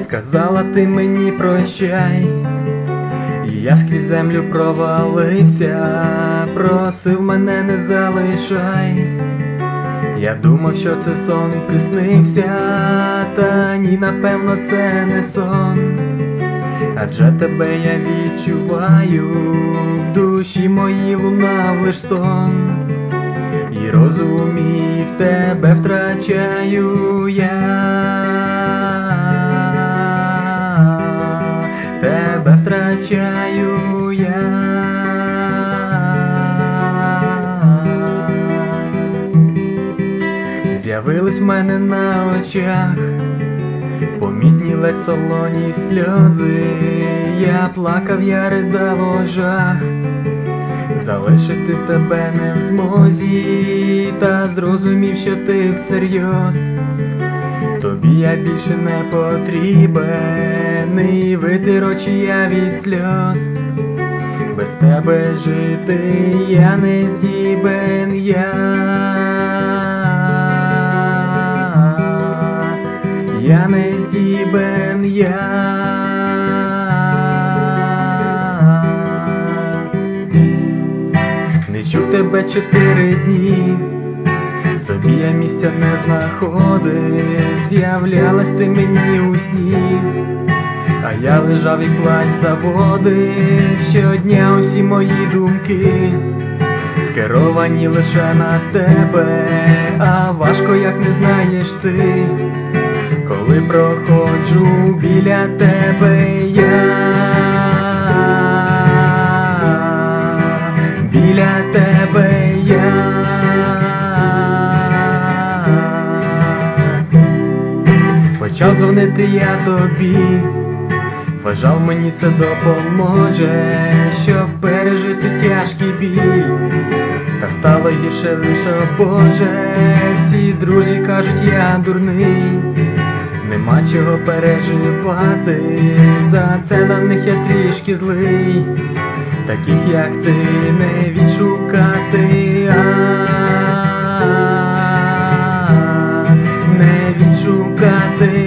Сказала ти мені прощай, і я скрізь землю провалився, просив мене не залишай. Я думав, що це сон приснився, та ні, напевно, це не сон. Адже тебе я відчуваю, в душі моїй лунав лиш стон. І розумів, тебе втрачаю я, тебе втрачаю я. З'явились в мене на очах помітні ледь солоні сльози. Я плакав, я ридав в ожах, залишити тебе не в змозі, та зрозумів, що ти всерйоз. Тобі я більше не потрібен, і витер очі я від сльоз. Без тебе жити я не здібен, я не здібен, не чув тебе 4 дні, собі я місця не знаходив. З'являлась ти мені у сні, а я лежав і плач заводив. Щодня усі мої думки скеровані лише на тебе, а важко, як не знаєш ти, коли проходжу біля тебе біля тебе Почав дзвонити я тобі, вважав, мені це допоможе, щоб пережити тяжкий біль. Та стало гірше лише, о Боже, всі друзі кажуть, я дурний. Нема чого переживати, за це на них я трішки злий. Таких як ти не відшукати, не відшукати.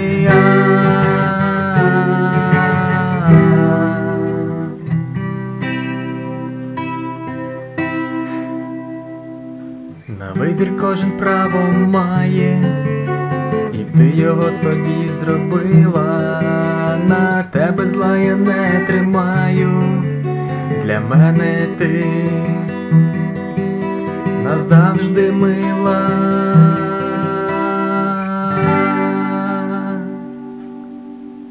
На вибір кожен право має, і ти його тоді зробила. На тебе зла я не тримаю, для мене ти назавжди мила.